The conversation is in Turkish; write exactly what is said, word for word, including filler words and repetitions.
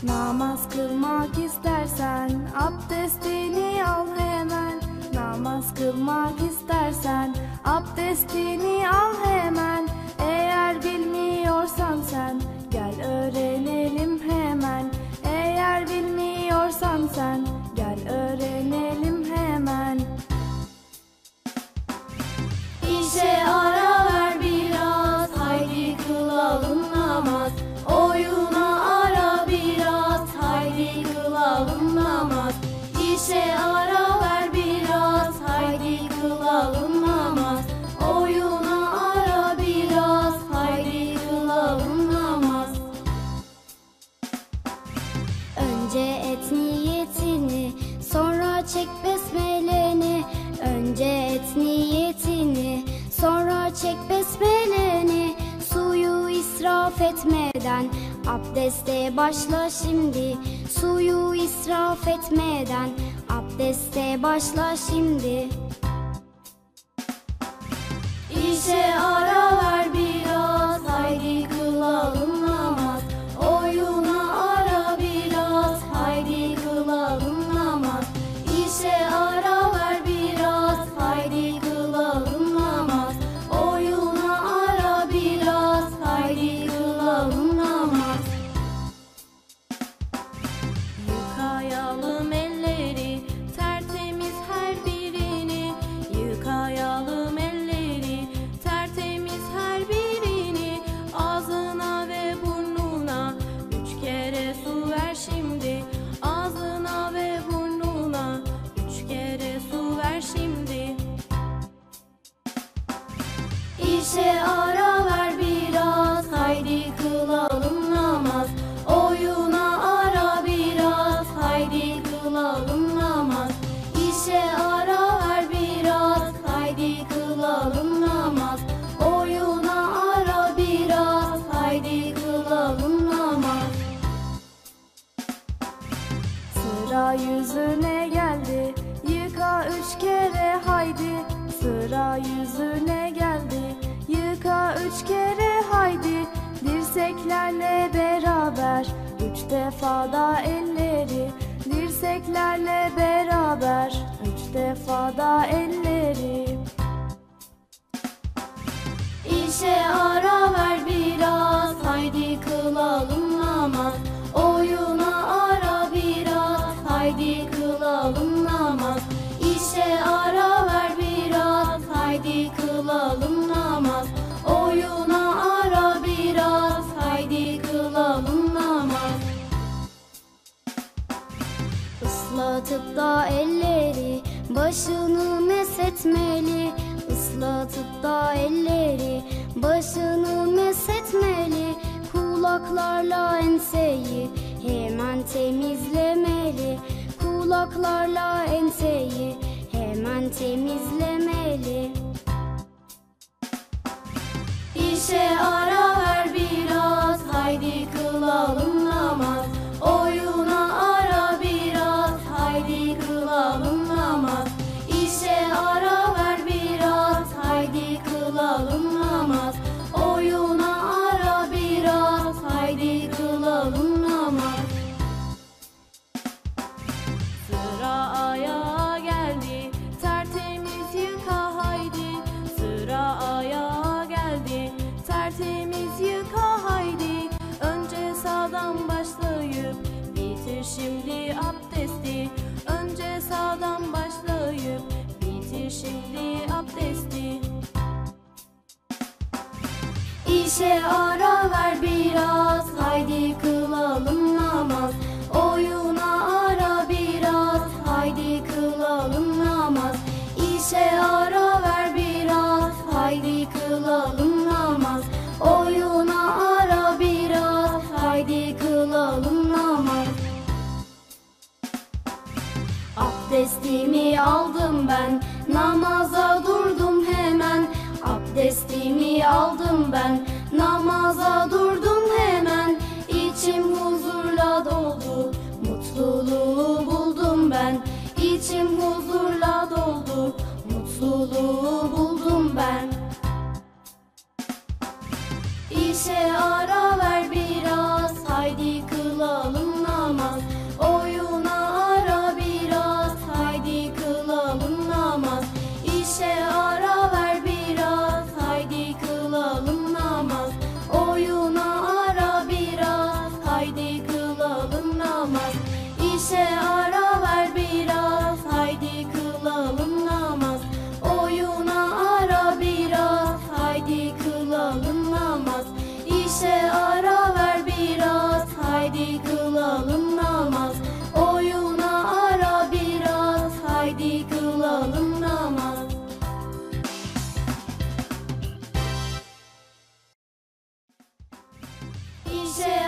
Namaz kılmak istersen abdestini al hemen. Namaz kılmak istersen abdestini al hemen. Eğer bilmiyorsan sen gel öğrenelim hemen. Eğer bilmiyorsan sen gel öğrenelim hemen. İşe ara ver biraz, haydi kılalım namaz. Oyuna ara biraz, haydi kılalım namaz. İşe ara ver biraz, haydi kılalım namaz. Oyuna ara biraz, haydi kılalım namaz. Önce et niyetini, sonra çek besmeleni. Önce et niyetini, sonra çek besmeleni. Suyu israf etmeden abdeste başla şimdi. Suyu israf etmeden abdeste başla şimdi. İşe ara ver biraz, haydi kılalım namaz. Oyuna ara biraz, haydi kılalım namaz. İşe ara ver biraz, haydi kılalım namaz. Oyuna ara biraz, haydi kılalım namaz. Yıkayalım elleri, tertemiz her birini. Yıkayalım elleri, tertemiz her birini. Ağzına ve burnuna üç kere su ver şimdi. Ağzına ve burnuna üç kere su ver şimdi. İşe ara ver biraz, haydi kılalım namaz. Oyuna ara biraz, haydi kılalım namaz. İşe ara ver biraz, haydi kılalım namaz. Oyuna ara biraz, haydi kılalım namaz. Sıra yüzüne geldi, yıka üç kere haydi. Sıra yüzüne geldi, yıka üç kere haydi. Dirseklerle beraber üç defa da elleri. Dirseklerle beraber üç defa da elleri. İşe ara ver biraz, haydi kılalım namaz. Oyuna ara biraz, haydi kılalım namaz. İşe ara ver biraz, haydi kılalım namaz. Oyuna ara biraz, haydi kılalım namaz. Islatıp da elleri, başını mesetmeli. Islatıp da elleri, başını mesetmeli. Kulaklarla enseyi hemen temizlemeli. Kulaklarla enseyi hemen temizlemeli. İşe ara ver biraz, haydi kılalım namaz. Oyuna ara biraz, haydi kılalım namaz. İşe ara ver biraz, haydi kılalım namaz. Oyuna ara biraz, haydi kılalım namaz. Sıra ayağa geldi, tertemiz yıka haydi. Sıra ayağa geldi, tertemiz yıka haydi. Önce sağdan başlayıp bitir şimdi abdesti. Önce sağdan başlayıp bitir şimdi abdesti. İşe ara ver biraz, haydi kılalım namaz. Oyuna ara biraz, haydi kılalım namaz. İşe ara ver biraz, haydi kılalım namaz. Oyuna ara biraz, haydi kılalım namaz. Abdestimi aldım ben, namaza durdum hemen. Abdestimi aldım ben, namaza durdum hemen. İçim huzurla doldu, mutluluğu buldum ben. İçim huzurla doldu, mutluluğu buldum ben. İşe ara ver biraz, haydi kılalım namaz. İşe ara ver biraz, haydi kılalım namaz. Oyuna ara biraz, haydi kılalım namaz. İşe ara ver biraz, haydi kılalım namaz. Oyuna ara biraz, haydi kılalım namaz. İşe